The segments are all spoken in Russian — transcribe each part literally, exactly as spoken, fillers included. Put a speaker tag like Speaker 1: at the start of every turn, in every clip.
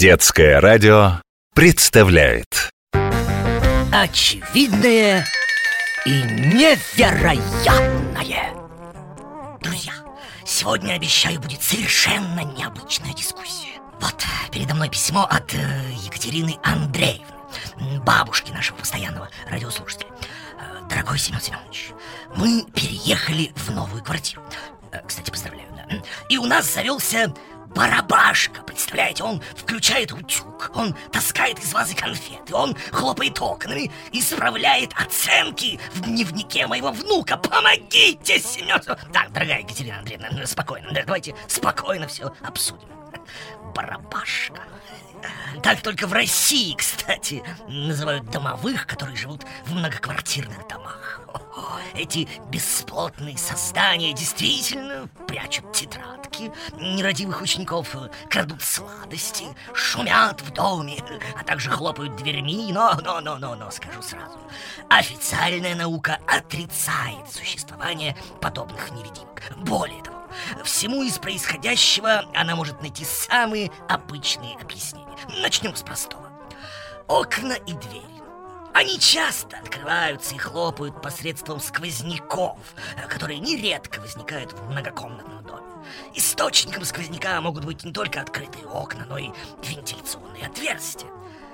Speaker 1: Детское радио представляет
Speaker 2: Очевидное и невероятное. Друзья, сегодня, обещаю, будет совершенно необычная дискуссия. Вот передо мной письмо от э, Екатерины Андреевны, бабушки нашего постоянного радиослушателя. э, Дорогой Семен Семенович, мы переехали в новую квартиру. э, Кстати, поздравляю, да. И у нас завелся барабашка, представляете, он включает утюг, он таскает из вазы конфеты, он хлопает окнами, исправляет оценки в дневнике моего внука. Помогите, Семен! Так, дорогая Екатерина Андреевна, спокойно, давайте спокойно все обсудим. Барабашка. Так только в России, кстати, называют домовых, которые живут в многоквартирных домах. Эти бесплотные создания действительно прячут тетрадки нерадивых учеников, крадут сладости, шумят в доме, а также хлопают дверьми. Но, но, но, но, но, скажу сразу, официальная наука отрицает существование подобных невидимок. Более того, всему из происходящего она может найти самые обычные объяснения. Начнем с простого. Окна и двери. Они часто открываются и хлопают посредством сквозняков, которые нередко возникают в многокомнатном доме. Источником сквозняка могут быть не только открытые окна, но и вентиляционные отверстия.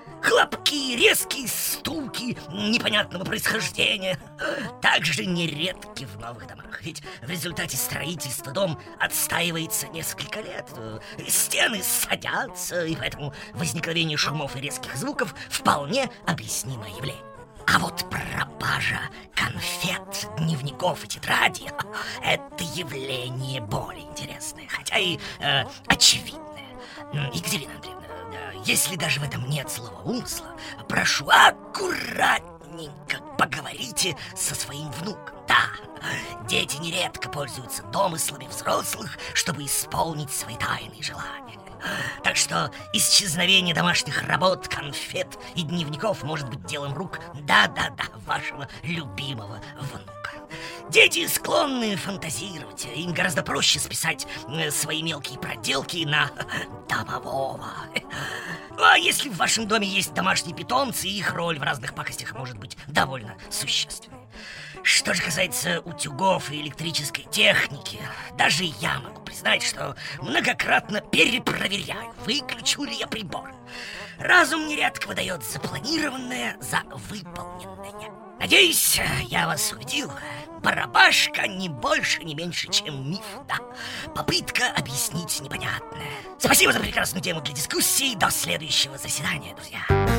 Speaker 2: Хлопки, резкие стуки непонятного происхождения также нередки в новых домах. Ведь в результате строительства дом отстаивается несколько лет. Стены садятся, и поэтому возникновение шумов и резких звуков вполне объяснимое явление. А вот пропажа конфет, дневников и тетради — это явление более интересное, хотя и э, очевидное. Екатерина Андреевна, если даже в этом нет злого умысла, прошу, аккуратненько поговорите со своим внуком. Да, дети нередко пользуются домыслами взрослых, чтобы исполнить свои тайные желания. Так что исчезновение домашних работ, конфет и дневников может быть делом рук, да-да-да, вашего любимого внука. Дети склонны фантазировать, им гораздо проще списать свои мелкие проделки на домового. Ну, а если в вашем доме есть домашние питомцы, их роль в разных пакостях может быть довольно существенной. Что же касается утюгов и электрической техники, даже я могу признать, что многократно перепроверяю, выключу ли я прибор. Разум нередко выдает запланированное за выполненное. Надеюсь, я вас убедил. Барабашка не больше, не меньше, чем миф, да. Попытка объяснить непонятное. Спасибо за прекрасную тему для дискуссии. До следующего заседания, друзья.